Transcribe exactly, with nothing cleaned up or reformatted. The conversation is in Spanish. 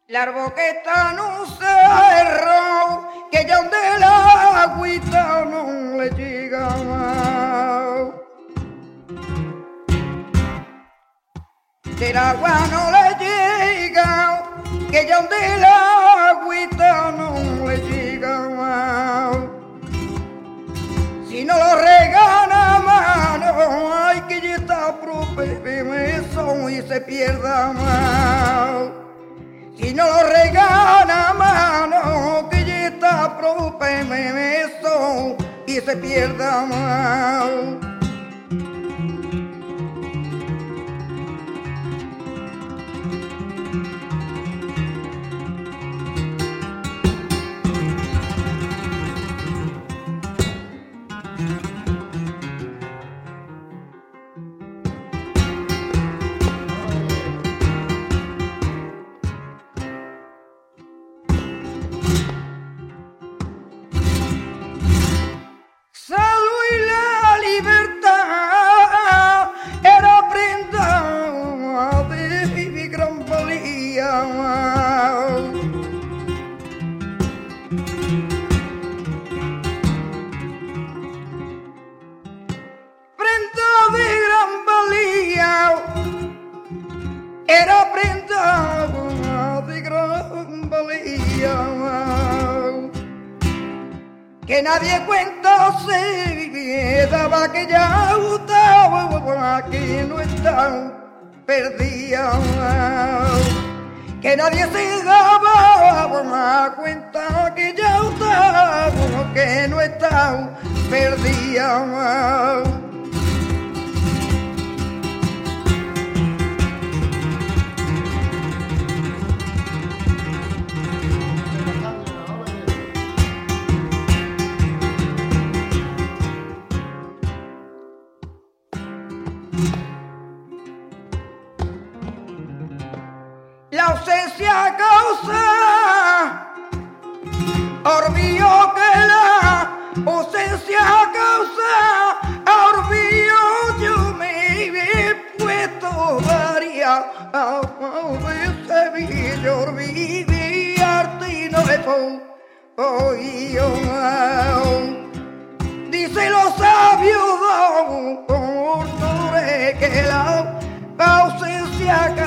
Largo que está en un cerro, que ya donde la agüita no le llega más. Del agua no le llega, que ya donde la agüita no le llega más. Si no lo regana a mano, hay que ya está eso y se pierda más. Si no lo regana a mano, que ya está eso y se pierda más. Era prenda de gran valía, que nadie cuenta se daba, que ya estaba, que no estaba perdida, que nadie se daba cuenta, que ya estaba, que no estaba perdida. La ausencia causa olvido, que la ausencia causa olvido. Yo me he puesto varias veces, yo olvidé arte y no le oído. Dice los sabios doctores que la ausencia